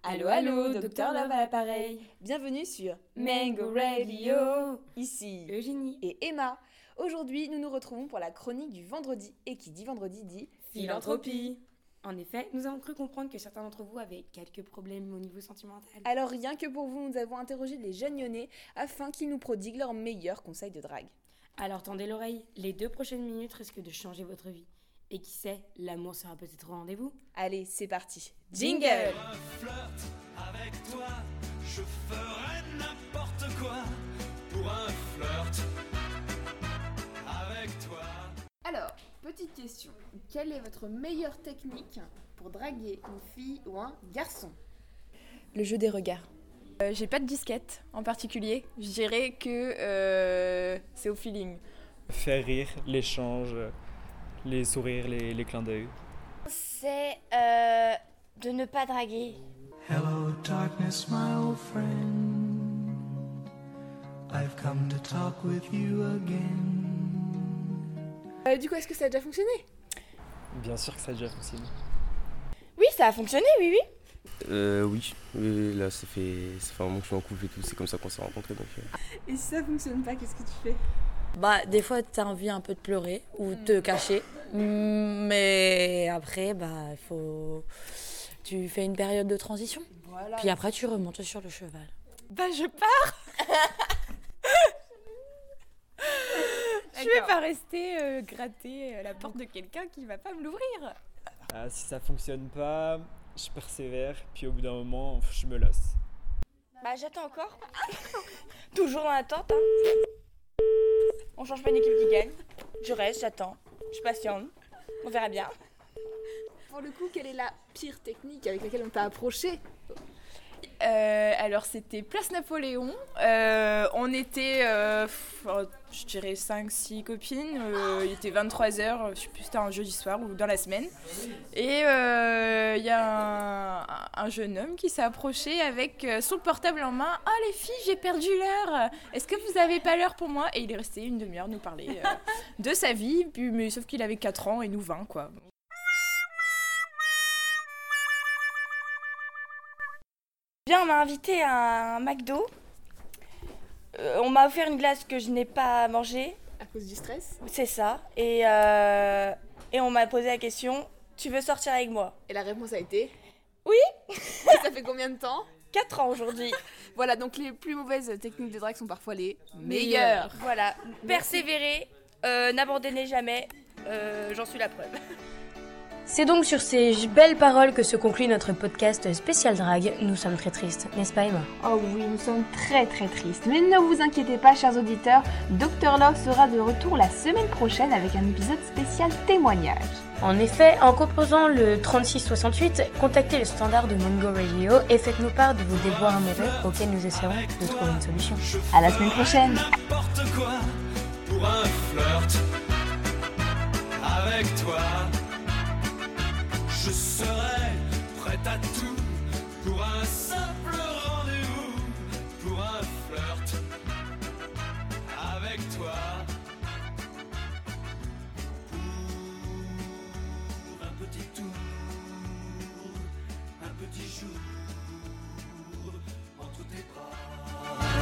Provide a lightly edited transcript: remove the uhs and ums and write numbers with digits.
Allô, allô, Docteur Love à l'appareil. Bienvenue sur Mango Radio. Ici Eugénie et Emma. Aujourd'hui, nous nous retrouvons pour la chronique du vendredi. Et qui dit vendredi dit philanthropie. En effet, nous avons cru comprendre que certains d'entre vous avaient quelques problèmes au niveau sentimental. Alors rien que pour vous, nous avons interrogé les jeunes lyonnais afin qu'ils nous prodiguent leurs meilleurs conseils de drague. Alors tendez l'oreille, les 2 prochaines minutes risquent de changer votre vie. Et qui sait, l'amour sera peut-être au rendez-vous. Allez, c'est parti. Jingle. Un flirt avec toi, je ferai n'importe quoi pour un flirt avec toi. Alors, petite question. Quelle est votre meilleure technique pour draguer une fille ou un garçon ? Le jeu des regards. J'ai pas de disquette en particulier. Je dirais que c'est au feeling. Faire rire, l'échange, les sourires, les clins d'œil. C'est de ne pas draguer. Hello darkness my old friend, I've come to talk with you again. Du coup, est-ce que ça a déjà fonctionné ? Bien sûr que ça a déjà fonctionné. Oui, ça a fonctionné, oui. Oui, là ça fait un moment que je suis en couple et tout, c'est comme ça qu'on s'est rencontrés donc. Et si ça fonctionne pas, qu'est-ce que tu fais ? Bah, des fois, t'as envie un peu de pleurer ou de te cacher. Mais après, bah, tu fais une période de transition. Voilà. Puis après, tu remontes sur le cheval. Bah je pars. Je vais pas rester gratter la porte de quelqu'un qui va pas me l'ouvrir. Si ça fonctionne pas, je persévère, puis au bout d'un moment, je me lasse. Bah j'attends encore. Toujours en attente. Hein. On change pas une équipe qui gagne. Je reste, j'attends. Je patiente. On verra bien. Pour le coup, quelle est la pire technique avec laquelle on t'a approché ? Alors c'était Place Napoléon. On était, je dirais 5-6 copines. Il était 23h, je sais plus si c'était un jeudi soir ou dans la semaine. Et il y a un jeune homme qui s'est approché avec son portable en main. « Ah les filles, j'ai perdu l'heure. Est-ce que vous avez pas l'heure pour moi ?» Et il est resté une demi-heure nous parler de sa vie, mais sauf qu'il avait 4 ans et nous 20 quoi. Bien, on m'a invité à un McDo. On m'a offert une glace que je n'ai pas mangée. À cause du stress ? C'est ça. Et on m'a posé la question, tu veux sortir avec moi ? Et la réponse a été ? Oui. Et ça fait combien de temps ? 4 ans aujourd'hui. Voilà, donc les plus mauvaises techniques de drague sont parfois les meilleures. Voilà, persévérer, n'abandonnez jamais, j'en suis la preuve. C'est donc sur ces belles paroles que se conclut notre podcast spécial drague. Nous sommes très tristes, n'est-ce pas Emma ? Oh oui, nous sommes très très tristes. Mais ne vous inquiétez pas, chers auditeurs, Dr Love sera de retour la semaine prochaine avec un épisode spécial témoignage. En effet, en composant le 3668, contactez le standard de Mango Radio et faites-nous part de vos déboires amoureux auxquels nous essaierons de trouver une solution. À la semaine prochaine. N'importe quoi pour un flirt avec toi. Je serai prête à tout pour un simple